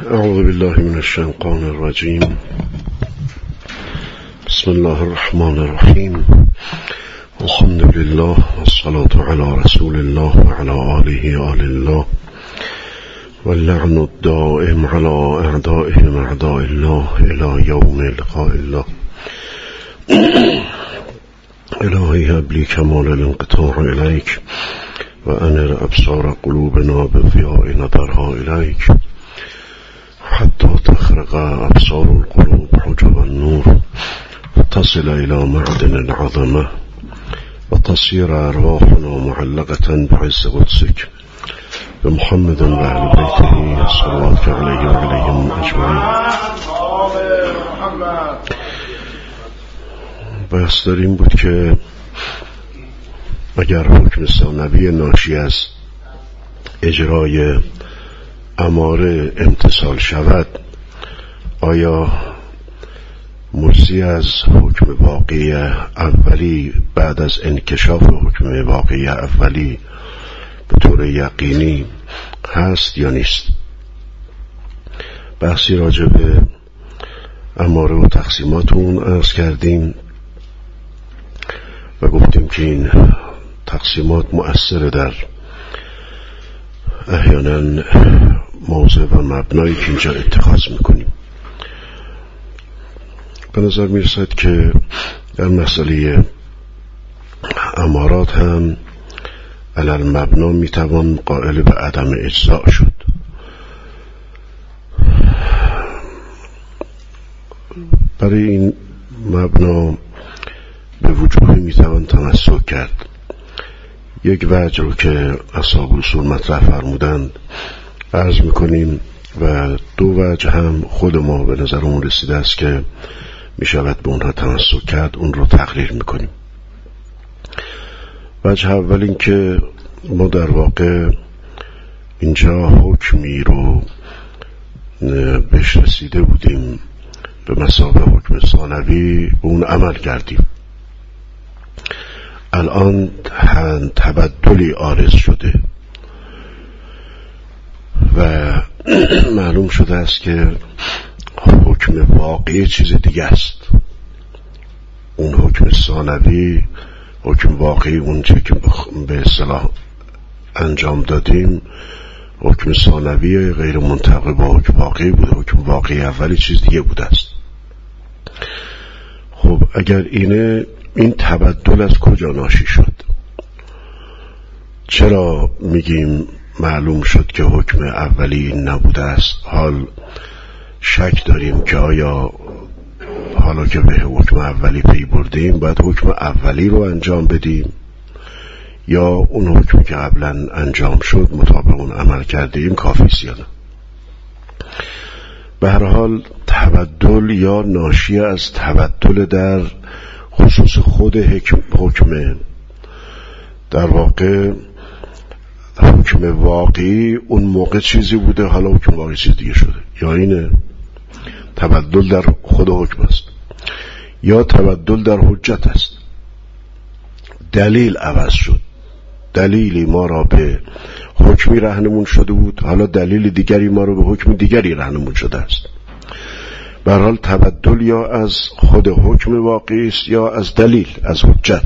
اعوذ بالله من الشیطان الرجیم. بسم الله الرحمن الرحیم. الحمد لله والصلاة على رسول الله وعلى آله آل الله واللعن الدائم على اعدائهم اعداء الله الى یوم لقاء الله. الهی هب لی کمال الانقطاع الیک و انر ابصار قلوبنا بضیاء نظرها الیک حتی تخرق ابصار القلوب حجب النور وتصل الى معدن العظمه وتصير ارواحنا معلقه بعز قدسك بمحمد و اهل بیته صلوات علیه و علیهم اجمعین. بحث در این بود که اگر حکم ثانوی ناشی از اجرای اماره امتثال شود، آیا مجزی از حکم واقعی اولی بعد از انکشاف حکم واقعی اولی به طور یقینی هست یا نیست؟ بحثی راجع به اماره و تقسیمات اون عرض کردیم و گفتیم که این تقسیمات مؤثر در احیانا موضع و مبنایی که اینجا اتخاذ میکنیم. به نظر میرسد که در مسئله امارات هم علل مبنا میتوان قائل به عدم اجزاء شد. برای این مبنا به وجوهی میتوان تمسک کرد. یک وجه رو که اصحاب اصول مطرح فرمودند عرض میکنیم و دو وجه هم خود ما به نظرمون رسیده است که میشود به اونها تمسک کرد، اون رو تقریر میکنیم. وجه اول این که ما در واقع اینجا حکمی رو بهش رسیده بودیم به مثابه حکم ثانوی، به اون عمل کردیم. الان تبدلی عارض شده و معلوم شده است که حکم واقعی چیز دیگه است. اون حکم ثانوی، حکم واقعی، اون چه که به اصطلاح انجام دادیم حکم ثانوی غیر منطبق با حکم واقعی بوده. حکم واقعی اولی چیز دیگه بوده است. خب اگر این تبدل از کجا ناشی شد؟ چرا میگیم معلوم شد که حکم اولی این نبوده است؟ حال شک داریم که آیا حالا که به حکم اولی پی بردیم باید حکم اولی رو انجام بدیم یا اون حکمی که قبلا انجام شد مطابق اون عمل کردیم کافی است یا نه؟ به هر حال تبدل یا ناشی از تبدل در خصوص خود حکم، در واقع حکم واقعی اون موقع چیزی بوده، حالا حکم واقعی چیز دیگه شده. یا اینه تبدل در خود حکم است یا تبدل در حجت است. دلیل عوض شد، دلیلی ما را به حکمی رهنمون شده بود، حالا دلیل دیگری ما را به حکم دیگری رهنمون شده است. به هر حال تبدل یا از خود حکم واقعی است یا از دلیل، از حجت.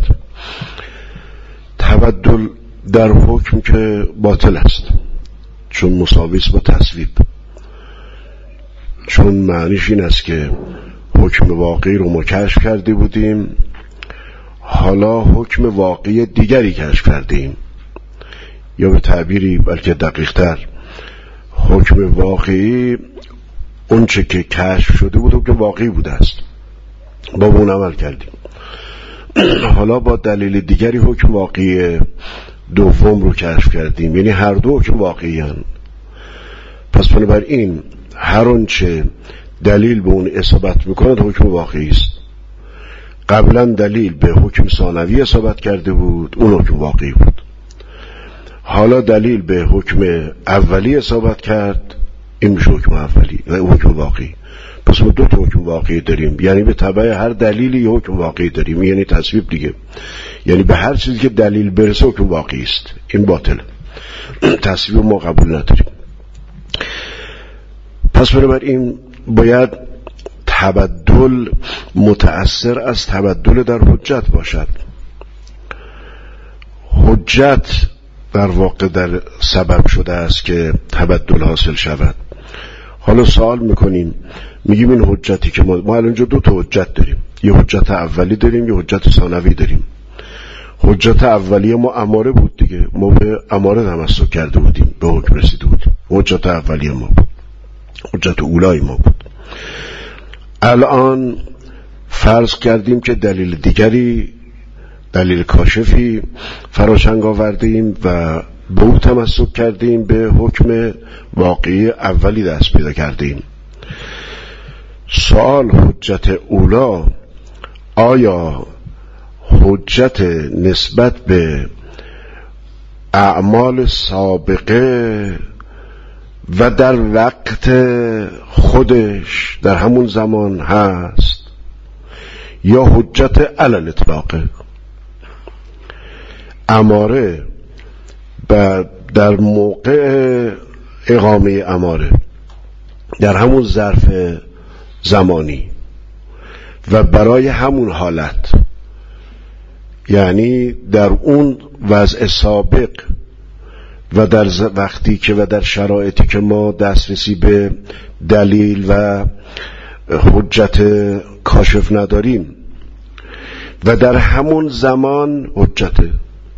تبدل در حکم که باطل است، چون مساوی است با تصویب، چون معنیش این است که حکم واقعی رو ما کشف کرده بودیم، حالا حکم واقعی دیگری کشف کردیم، یا به تعبیری بلکه دقیق تر حکم واقعی اون چه که کشف شده بود حکم واقعی بوده است، با اون عمل کردیم. حالا با دلیل دیگری حکم واقعی دوم رو کشف کردیم، یعنی هر دو حکم واقعی هستند. پس بنابراین هر اون چه دلیل به اون اصابت میکند حکم واقعی است. قبلا دلیل به حکم ثانوی اصابت کرده بود، اون حکم واقعی بود. حالا دلیل به حکم اولی اصابت کرد، این میشه حکم اولی و حکم واقعی. پس ما دو تا حکم واقعی داریم، یعنی به تبع هر دلیلی یه حکم واقعی داریم، یعنی تصویب دیگه. یعنی به هر چیزی که دلیل برسه حکم واقعی است. این باطل، تصویب ما قبول نداریم. پس پس بنابراین باید تبدل متأثر از تبدل در حجت باشد. حجت در واقع در سبب شده است که تبدل حاصل شود. حالا سوال میکنیم، میگیم این حجتی که ما الان اینجا دو تا حجت داریم، یه حجت اولی داریم، یه حجت ثانوی داریم. حجت اولی ما اماره بود دیگه، ما به اماره تمسک کرده بودیم، به حکم رسیده بودیم، حجت اولی ما بود، حجت اولای ما بود. الان فرض کردیم که دلیل دیگری، دلیل کاشفی فراشنگ آوردیم و به او تمسک کردیم، به حکم واقعی اولی دست پیدا کردیم. سوال حجت اولا آیا حجت نسبت به اعمال سابقه و در وقت خودش در همون زمان هست یا حجت علی الاطلاق؟ اماره در موقع اقامه اماره در همون ظرف زمانی و برای همون حالت، یعنی در اون وضع سابق و در وقتی که و در شرایطی که ما دسترسی به دلیل و حجت کاشف نداریم و در همون زمان حجته.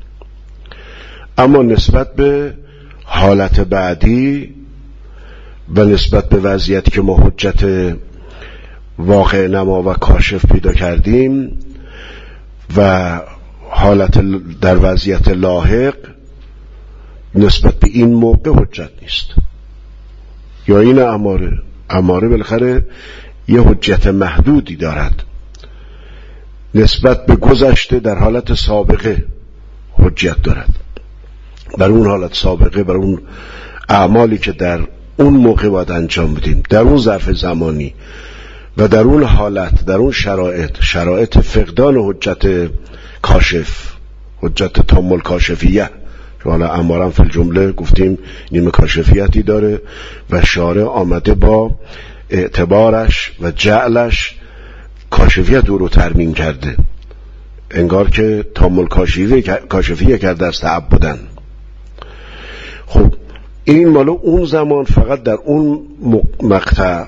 اما نسبت به حالت بعدی و نسبت به وضعیتی که ما حجت واقع نما و کاشف پیدا کردیم و حالت در وضعیت لاحق، نسبت به این موقع حجت نیست. یا این اماره بالاخره یه حجت محدودی دارد، نسبت به گذشته در حالت سابقه حجت دارد، بر اون حالت سابقه، بر اون اعمالی که در اون موقع باید انجام بدیم، در اون ظرف زمانی و در اون حالت، در اون شرایط فقدان حجت کاشف، حجت تام الکاشفیه، که حالا امارم فی الجمله گفتیم نیم کاشفیتی داره و شارع آمده با اعتبارش و جعلش کاشفیت او رو ترمیم کرده، انگار که تام الکاشفیه کرده است تعبدن. خب این مالو اون زمان فقط در اون مقطع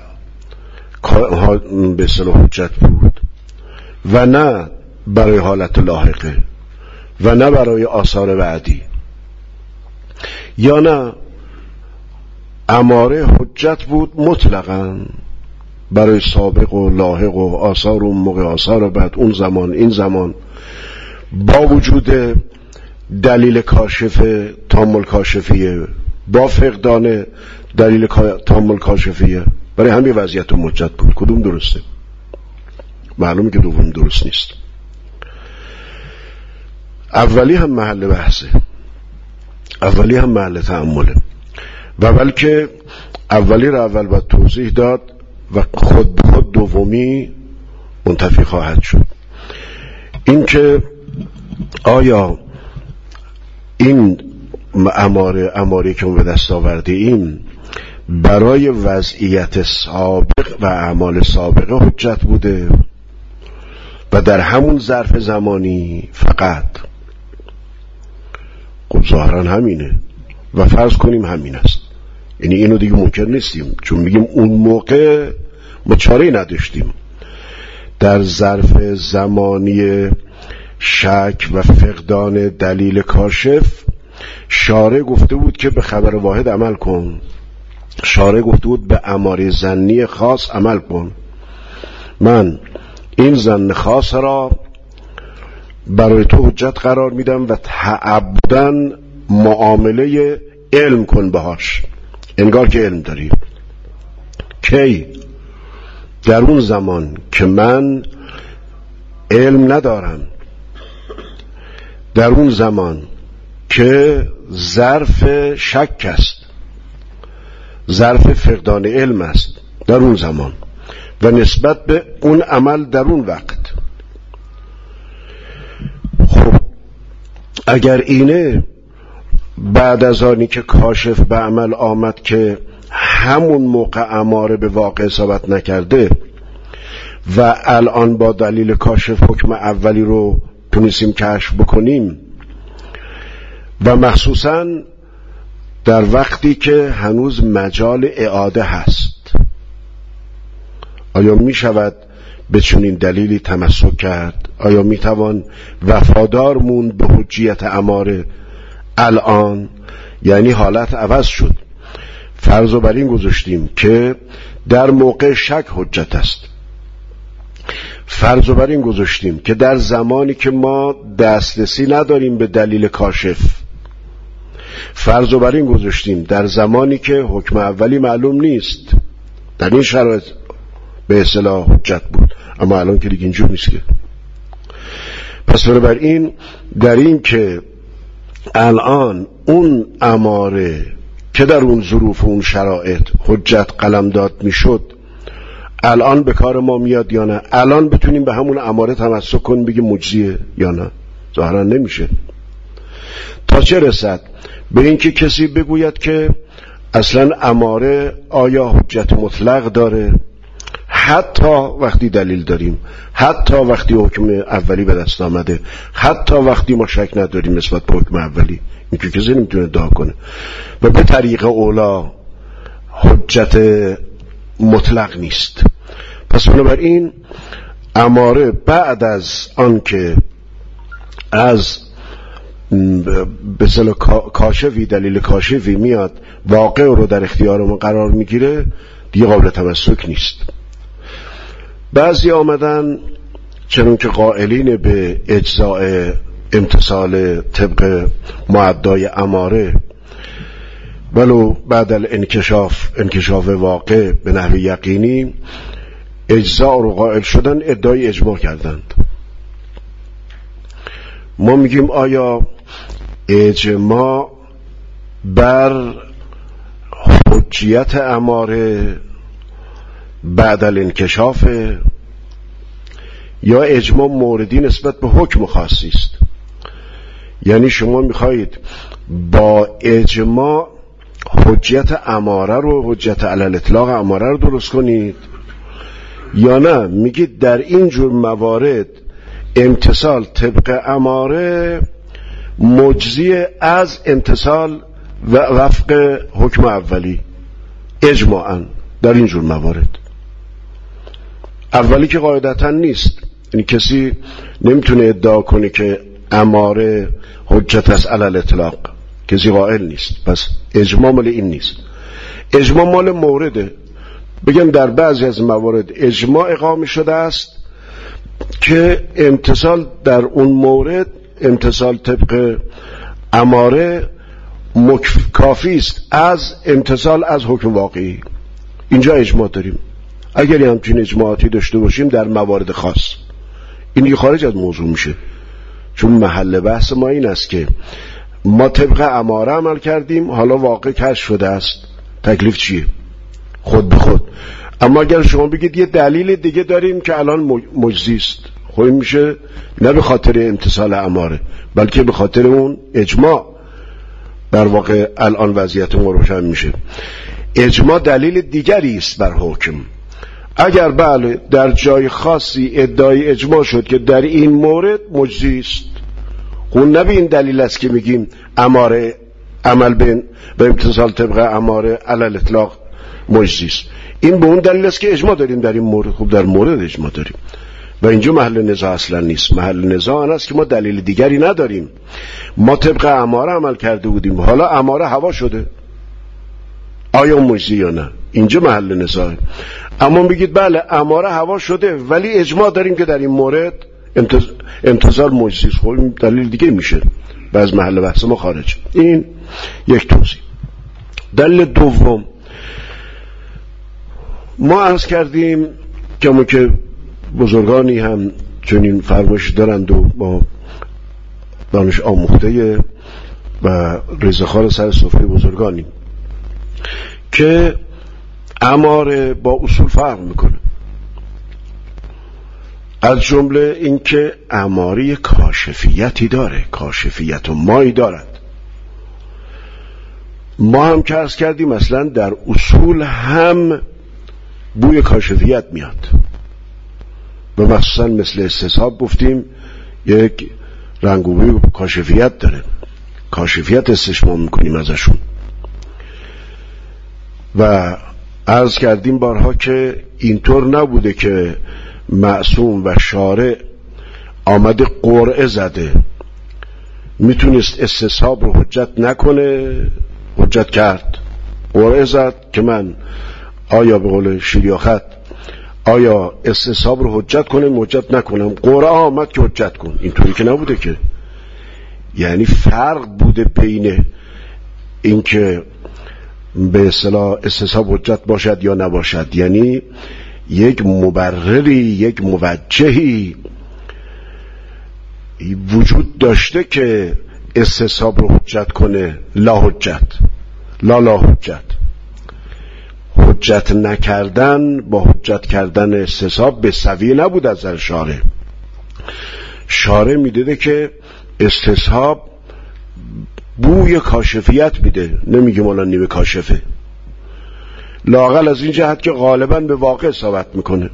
به اصطلاح حجت بود و نه برای حالت لاحقه و نه برای آثار بعدی. یا نه اماره حجت بود مطلقاً برای سابق و لاحق و آثار اون موقع، آثار بعد، اون زمان، این زمان، با وجود دلیل کاشف تام الکاشفیه، با فقدان دلیل تام الکاشفیه، برای همین وضعیت حجت بود. کدوم درسته؟ معلومه که دوم درست نیست. اولی هم محل بحثه، اولی هم محل تأمله و بلکه اولی رو اول باید توضیح داد و خود به خود دومی منتفی خواهد شد. این که آیا این اماری که ما به دست آورده ایم برای وضعیت سابق و اعمال سابقه حجت بوده و در همون ظرف زمانی فقط؟ خب ظاهرا همینه و فرض کنیم همین است، یعنی اینو دیگه منکر نیستیم، چون میگیم اون موقع ما چاره‌ای نداشتیم. در ظرف زمانی شک و فقدان دلیل کاشف شارع گفته بود که به خبر واحد عمل کن، شارع گفته بود به اماره ظنی خاص عمل کن. من این ظن خاص را برای تو حجت قرار میدم و تعبداً معامله علم کن بهاش، انگار که علم داری. کی؟ در اون زمان که من علم ندارم، در اون زمان که ظرف شک است، ظرف فقدان علم است، در اون زمان و نسبت به اون عمل در اون وقت. خب اگر اینه، بعد از آنی که کاشف به عمل آمد که همون موقع اماره به واقع اصابت نکرده و الان با دلیل کاشف حکم اولی رو تونستیم کشف بکنیم و مخصوصاً در وقتی که هنوز مجال اعاده هست، آیا می شود به چنین دلیلی تمسک کرد؟ آیا می توان وفادار موند به حجیت اماره الان؟ یعنی حالت عوض شد. فرض بر این گذاشتیم که در موقع شک حجت است. فرض بر این گذاشتیم که در زمانی که ما دسترسی نداریم به دلیل کاشف. فرض بر این گذاشتیم در زمانی که حکم اولی معلوم نیست. در این شرایط به اصطلاح حجت بود، اما الان که دیگه اینجور نیست که. پس بنابراین در این که الان اون اماره که در اون ظروف و اون شرایط حجت قلمداد میشد الان به کار ما میاد یا نه؟ الان بتونیم به همون اماره تمسک کنیم بگیم مجزیه یا نه؟ ظاهرا نمیشه. تا چه رسد به اینکه کسی بگوید که اصلا اماره آیا حجت مطلق داره؟ حتی وقتی دلیل داریم، حتی وقتی حکم اولی به دست آمده، حتی وقتی ما شک نداریم نسبت به حکم اولی، این که کسی نمیتونه ادعا کنه. و به طریق اولا حجت مطلق نیست. پس بنابراین اماره بعد از آن که از به اصطلاح کاشفی، دلیل کاشفی میاد واقع رو در اختیار ما قرار میگیره، دیگه قابل تمسک نیست. بعضی آمدن چنون که قائلین به اجزاء امتصال طبق معدای اماره ولو بعد انکشاف واقع به نحو یقینی اجزاء رو قائل شدن، ادعای اجماع کردند. ما میگیم آیا اجماع بر حجیت اماره بعد الانکشاف یا اجماع موردی نسبت به حکم خاصی است؟ یعنی شما میخواهید با اجماع حجیت اماره رو، حجیت علی الاطلاق اماره رو درست کنید، یا نه میگید در این جور موارد امتصال طبق اماره مجزی از امتصال و وفق حکم اولی اجماعاً در این جور موارد. اولی که قاعدتاً نیست، یعنی کسی نمیتونه ادعا کنه که اماره حجت است علی الاطلاق، کسی قائل نیست. پس اجماع مال این نیست، اجماع مال مورده. بگم در بعضی از موارد اجماع اقامه شده است که امتصال در اون مورد، امتصال طبق اماره کافی است از امتصال از حکم واقعی. اینجا اجماع داریم. اگر همچین اجماعاتی داشته باشیم در موارد خاص، این دیگه خارج از موضوع میشه، چون محل بحث ما این است که ما طبق اماره عمل کردیم، حالا واقع کشف شده است، تکلیف چیه؟ خود به خود. اما اگر شما بگید یه دلیل دیگه داریم که الان مجزی است، خب میشه نه به خاطر امتصال اماره بلکه به خاطر اون اجماع. در واقع الان وضعیت ما روشن میشه. اجماع دلیل دیگری است بر حکم. اگر بله در جای خاصی ادعای اجماع شد که در این مورد مجزی است، اون نه به این دلیل است که میگیم اماره عمل به امتصال طبق اماره علی الاطلاق مجزی است، این به اون دلیل است که اجماع داریم در این مورد. خوب در مورد اجماع داریم و اینجا محل نزاع اصلا نیست. محل نزاع آن است که ما دلیل دیگری نداریم، ما طبق اماره عمل کرده بودیم، حالا اماره هوا شده، آیا مجزی یا نه؟ اینجا محل نزاع. اما بگید بله اماره هوا شده ولی اجماع داریم که در این مورد امتصال مجزی است، خب دلیل دیگه میشه و از محل بحث ما خارج. این یک توضیح. دلیل دوم، ما عرض کردیم که بزرگانی هم چنین فرمایش دارند و با دانش آموخته و رضاخوار سر سفره بزرگانی که اماره با اصول فرق میکنه. از جمله اینکه اماره کاشفیتی داره، کاشفیت و مایی دارد. ما هم که عرض کردیم مثلا در اصول هم بوی کاشفیت میاد و مخصوصا مثل استصحاب گفتیم یک رنگ و بوی کاشفیت داره، کاشفیت استشمام میکنیم ازشون. و عرض کردیم بارها که اینطور نبوده که معصوم و شارع آمده قرعه زده، میتونست استصحاب رو حجت نکنه، حجت کرد، قرعه زد که من آیا به قول شیریاخت آیا استصحاب رو حجت کنم حجت نکنم، قرعه آمد که حجت کن. اینطوری که نبوده که، یعنی فرق بوده بین اینکه به اصطلاح استصحاب حجت باشد یا نباشد، یعنی یک مبرری، یک موجهی وجود داشته که استصحاب رو حجت کنه، لا حجت، لا حجت. حجت نکردن با حجت کردن استصحاب به سویه نبود از شارع. شارع میدیده که استصحاب بوی کاشفیت میده، نمیگه مولا نیمه کاشفه، لااقل از این جهت که غالبا به واقع ثابت میکنه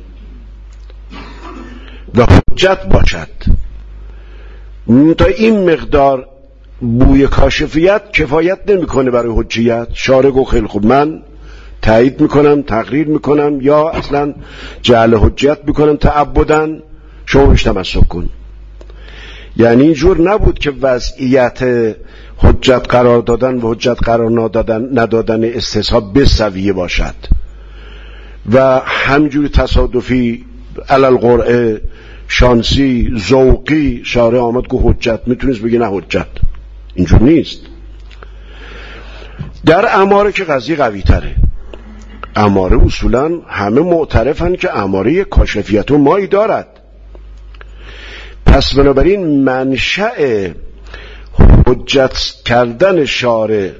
و حجت باشد. تا این مقدار بوی کاشفیت کفایت نمیکنه برای حجیت. شارع گفت خیلی خوب، من تایید میکنم، تقریر میکنم، یا اصلا جعل حجت میکنم تعبداً، شما بهش تمسک کن. یعنی اینجور نبود که وضعیت حجت قرار دادن و حجت قرار ندادن استصحاب به سویه باشد و همجوری تصادفی علل قرعه شانسی ذوقی شارع آمد که حجت، میتونست بگی نه حجت. اینجور نیست. در اماره که قضیه قوی تره. اماره اصولا همه معترفن که اماره کاشفیت و مایی دارد. پس بنابراین منشأ حجت کردن شارع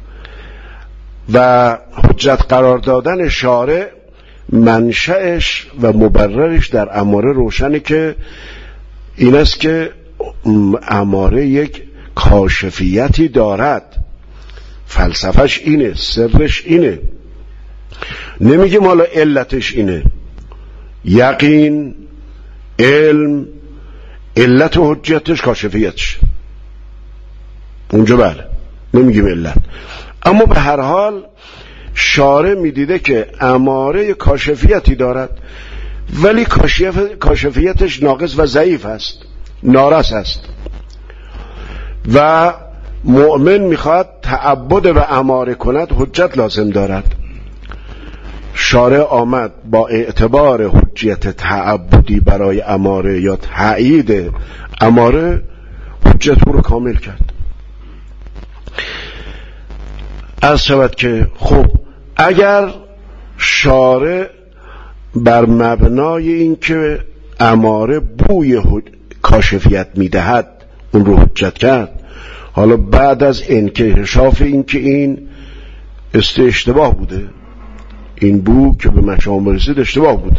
و حجت قرار دادن شارع، منشأش و مبررش در اماره روشنه که این است که اماره یک کاشفیتی دارد. فلسفهش اینه، سرش اینه. نمیگه مالا علتش اینه. یقین، علم، علت و حجتش کاشفیتش، اونجا بله نمیگیم علت. اما به هر حال شارع میدیده که اماره کاشفیتی دارد، ولی کاشفیتش ناقص و ضعیف است، نارس است و مؤمن میخواد تعبد و اماره کند، حجت لازم دارد. شارع آمد با اعتبار حجیت تعبدی برای اماره یا تایید اماره حجت رو کامل کرد. از شود که خب اگر شارع بر مبنای این که اماره بوی کاشفیت میدهد اون رو حجت کرد، حالا بعد از انکشاف این که این اشتباه بوده، این بو که به مشام رسید اشتباه بوده،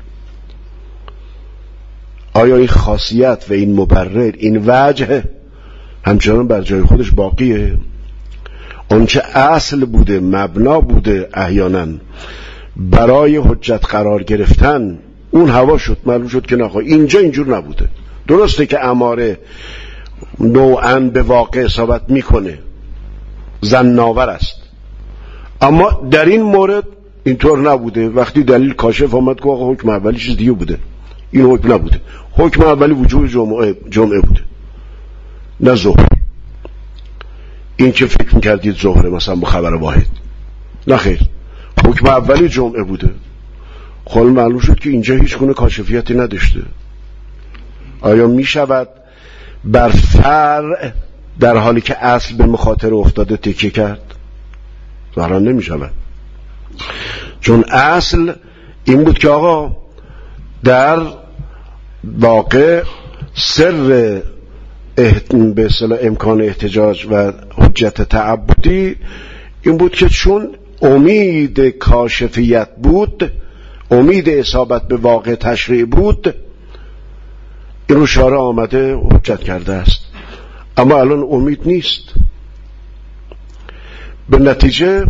آیا این خاصیت و این مبرر، این وجه همچنان بر جای خودش باقیه؟ آنچه اصل بوده، مبنا بوده احیانا برای حجت قرار گرفتن، اون هوا شد، معلوم شد که نخواه اینجا اینجور نبوده. درسته که اماره نوعاً به واقع اصابت میکنه، ظن‌آور است، اما در این مورد اینطور نبوده. وقتی دلیل کاشف آمد که آقا حکم اولی چیز دیگه بوده، این حکم نبوده، حکم اولی وجوب جمعه بوده نه ظهر. این که فکر میکردید ظهره مثلا با خبر واحد، نه خیر، حکم اولی جمعه بوده. خب معلوم شد که اینجا هیچ گونه کاشفیتی نداشته. آیا میشود بر فرع در حالی که اصل به مخاطره افتاده تکیه کرد؟ ظاهرا نمیشود، چون اصل این بود که آقا در واقع سر به اصطلاح امکان احتجاج و حجت تعبدی این بود که چون امید کاشفیت بود، امید اصابت به واقع تشریع بود، این رو شارع آمده حجت کرده است. اما الان امید نیست. به نتیجه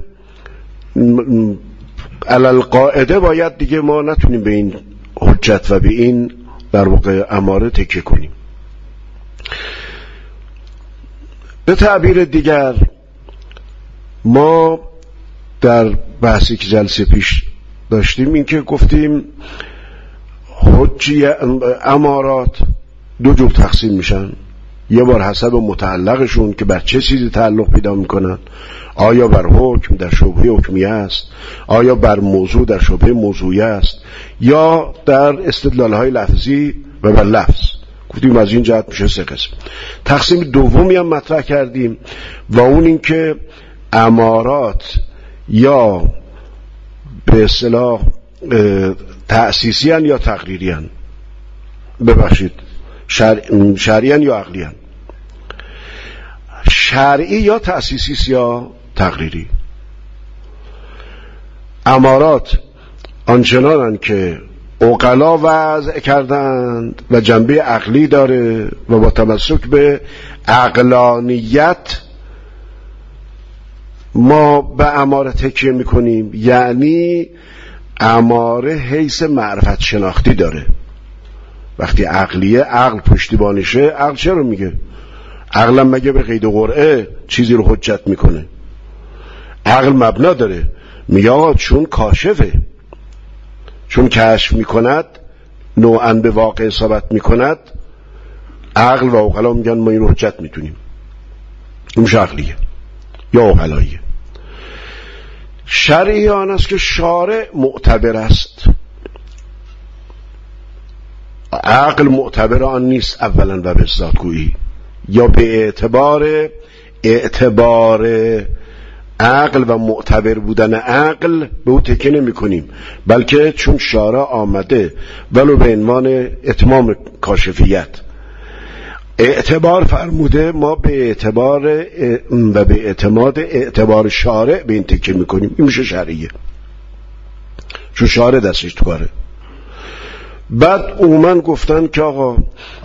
علل قاعده باید دیگه ما نتونیم به این حجت و به این در واقع اماره تکیه کنیم. به تعبیر دیگر ما در بحثی که جلسه پیش داشتیم این که گفتیم امارات دو جور تقسیم میشن، یه بار حسب متعلقشون که بر چه چیزی تعلق پیدا میکنن، آیا بر حکم در شبهه حکمیه است، آیا بر موضوع در شبهه موضوعیه است، یا در استدلالهای لفظی و بر لفظ. گفتیم از این جهت میشه سه قسم. تقسیم دومی هم مطرح کردیم و اون این که امارات یا به اصطلاح تأسیسی هن یا تقریری هن، ببخشید شرعی هن یا عقلی هن. شرعی یا تأسیسی یا تقریری. امارات آنچنانن که عقلا وضع کردند و جنبه عقلی داره و با تمسک به عقلانیت ما به اماره تکیه میکنیم، یعنی اماره حیث معرفت شناختی داره. وقتی عقلیه، عقل پشتیبانشه، عقل چه رو میگه؟ عقلم مگه به قید قرعه چیزی رو حجت میکنه؟ عقل مبنا داره، میگه چون کاشفه، چون کشف میکند، نوعاً به واقع اصابت میکند، عقل و عقلا میگن ما این رو حجت میتونیم. این عقلیه یا عقلاییه. شرعی آن است که شارع معتبر است، عقل معتبر آن نیست اولا و به ذاتگویی، یا به اعتبار عقل و معتبر بودن عقل به او تکیه نمی کنیم، بلکه چون شارع آمده ولو به عنوان اتمام کاشفیت اعتبار فرموده، ما به اعتبار و به اعتماد اعتبار شارع به این تکیه می کنیم. این میشه شرعیه، چون شارع دستش تو کاره. بعد عموما گفتن که آقا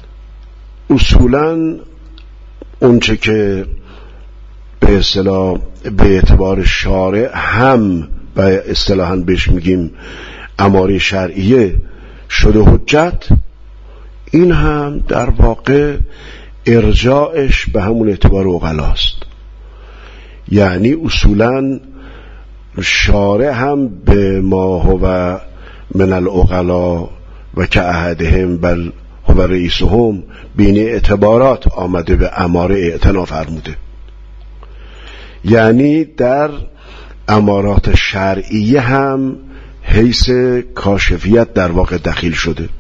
اصولا اونچه که به اصطلاح به اعتبار شارع هم و اصطلاحاً بهش میگیم اماره شرعیه شده حجت، این هم در واقع ارجاعش به همون اعتبار عقلاست. یعنی اصولاً شارع هم به ما هو من العقلا و که احدهم بل هو رئیسهم بین اعتبارات آمده به اماره اعتنا فرموده. یعنی در امارات شرعیه هم حیث کاشفیت در واقع دخیل شده.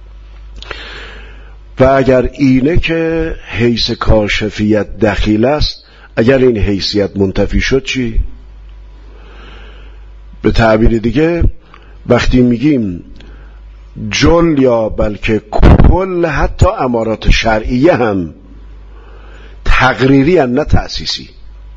و اگر اینه که حیث کاشفیت دخیل است، اگر این حیثیت منتفی شد چی؟ به تعبیر دیگه وقتی میگیم جل یا بلکه کل حتی امارات شرعیه هم تقریری هن نه تأسیسی،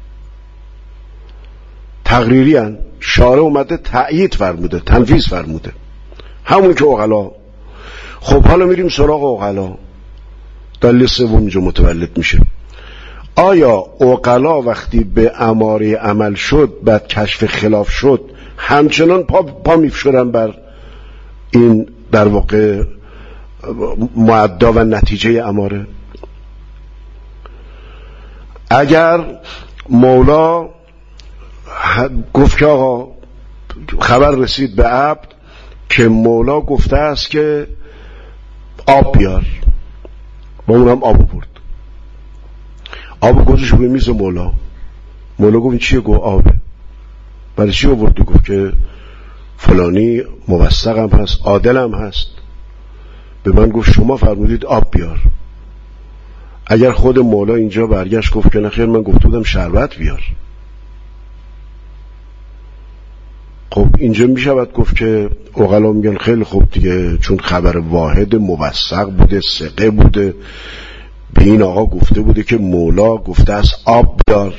تقریری هن. شارع اومده تأیید فرموده، تنفیذ فرموده، همون که عقلا. خب حالا میریم سراغ عقلا. دلیل سوم اینجا متولد میشه. آیا عقلا وقتی به اماره عمل شد، بعد کشف خلاف شد، همچنان پا میفشورن بر این در واقع معدا و نتیجه اماره؟ اگر مولا گفت که آقا خبر رسید به عبد که مولا گفته است که آب بیار، با اونم آب برد، آب گذاشت روی میز مولا. مولا گفت این چیه؟ گفت آبه. برای چی آورد؟ گفت که فلانی موثق هم هست، عادل هم هست، به من گفت شما فرمودید آب بیار. اگر خود مولا اینجا برگشت گفت که نخیر من گفته بودم شربت بیار، خب اینجا میشود گفت که عقلا میگن خیلی خوب دیگه، چون خبر واحد موثق بوده، ثقه بوده، به این آقا گفته بوده که مولا گفته است آب بیار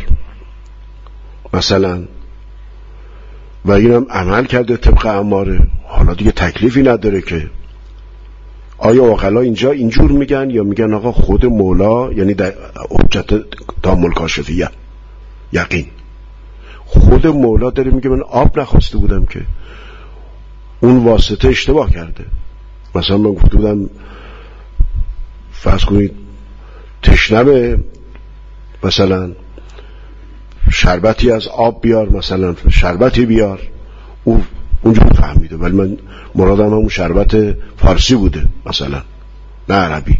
مثلا، و اینم عمل کرده طبق اماره، حالا دیگه تکلیفی نداره که. آیا عقلا اینجا اینجور میگن یا میگن آقا خود مولا، یعنی در حجت تامل کاشفیه یقین، خود مولا داره میگه من آب نخواسته بودم که اون واسطه اشتباه کرده. مثلا من گفته بودم فرض کنید تشنمه، مثلا شربتی از آب بیار، مثلا شربتی بیار، او اونجور فهمیده، ولی من مرادم همون شربت فارسی بوده مثلا، نه عربی.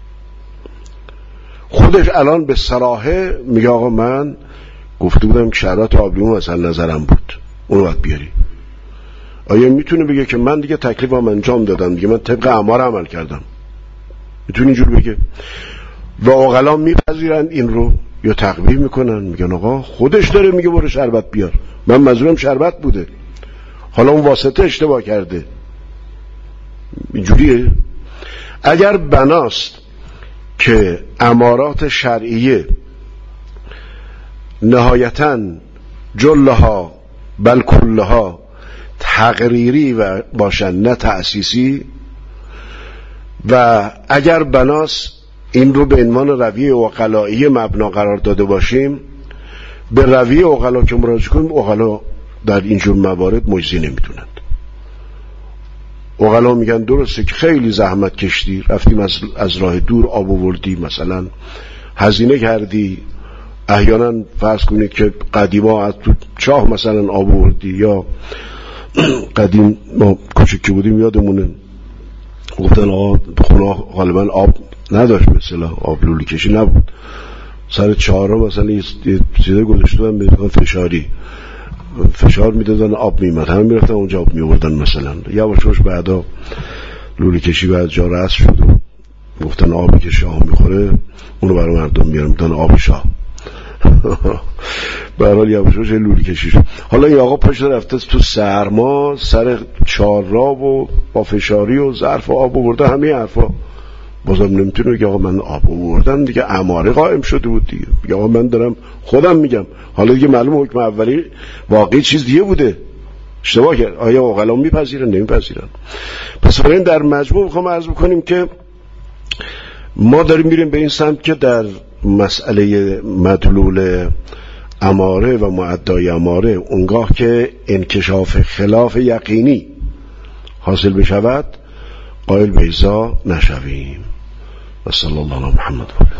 خودش الان به صراحه میگه آقا من گفته بودم که شربت آب لیمو مثلا نظرم بود، اون وقت بیاری. آیا میتونه بگه که من دیگه تکلیفم انجام دادم دیگه، من طبق اعمار عمل کردم؟ میتونه اینجور بگه؟ و عقلا میپذیرند این رو یا تقبیح میکنن، میگن آقا خودش داره میگه برو شربت بیار، من منظورم شربت بوده، حالا اون واسطه اشتباه کرده. اینجوریه. اگر بناست که امارات شرعیه نهایتاً جلها بل کلها تقریری و باشن نه تأسیسی، و اگر بناست این رو به عنوان رویه عقلایی مبنا قرار داده باشیم، به رویه عقلا که مراجعه کنیم، عقلا در اینجور موارد مجزی نمیتونند. عقلا میگن درسته که خیلی زحمت کشتی، رفتیم از راه دور آب آوردی، مثلا هزینه کردی، احیانا فرض کنید که قدیما از تو چاه مثلا آب آوردی، یا قدیم ما کوچکی بودیم یادمونه گفتن آقا خونه غالبا آب نداشت، مثلا آب لولی کشی نبود، سر چهارا مثلا یه چیزه گذاشته بودن میدونن فشاری، فشار میدادن آب میمد، همه میرفتن اونجا آب میوردن. مثلا یواشوش بعدا لولی کشی بعد جا رأس شد و گفتن آبی که شاه میخوره اونو برای مردم میارن، میدن آب شاه. برحال یواشوش لولی کشی شد. حالا این آقا پشت رفته تو سرما سر چهارراه و با فشاری و ظرف آب آورده، همه حرفا. بازم نمیتونه که آقا من آب آوردم دیگه، اماره قائم شده بود دیگه، میگه آقا من دارم خودم میگم. حالا دیگه معلوم حکم اولی واقعی چیز دیگه بوده، اشتباه کرد. آیا عقلا میپذیرن؟ نمیپذیرن. پس برای این در مجموع میخوام عرض بکنیم که ما داریم میریم به این سمت که در مسئله مدلول اماره و معدای اماره اونگاه که انکشاف خلاف یقینی حاصل بشود قائل به ایزا نشویم. و صلی الله علی محمد.